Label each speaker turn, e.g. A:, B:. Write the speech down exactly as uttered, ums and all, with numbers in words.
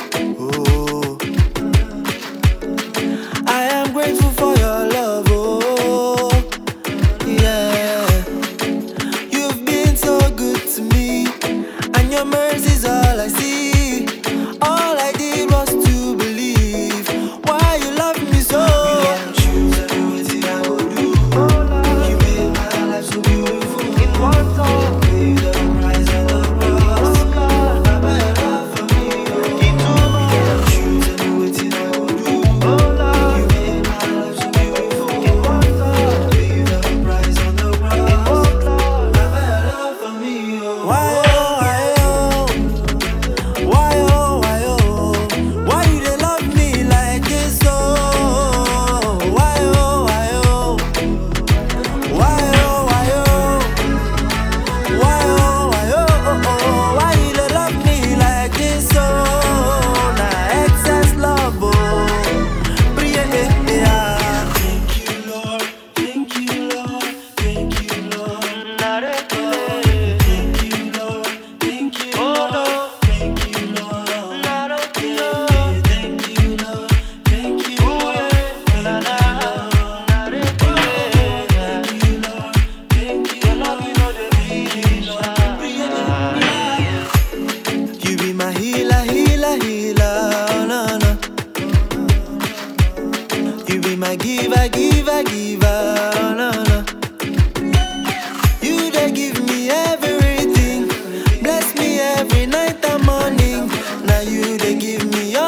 A: Oh, I am grateful for your love. Oh, yeah. You've been so good to me, and your mercy's all I see. All I did was to believe. Why you love me so? You don't choose everything I would do. You made my life so beautiful. In one song, pay the price of the cross. Baba, your love for me. You don't choose everything I would do. You made my life so beautiful. In one song, pay the price of the cross. Baba, your love for me. Why oh, why oh, why oh, why oh, why you dey love me like this? Oh, why oh, why oh, why oh, why oh, why oh, why oh, oh, oh, why you dey love me like this? Oh, na excess love, oh, but yeah, yeah, yeah. Thank you, Lord, thank you, Lord, thank you, Lord. Thank you, Lord, thank you, Lord, thank you, Lord. Thank you, Lord, thank you, Lord, thank you, Lord. You be my healer, healer, healer, oh, no, no. You be my giver, giver, giver, oh, no, no. You dey give me everything, bless me every night and morning. Now you dey give me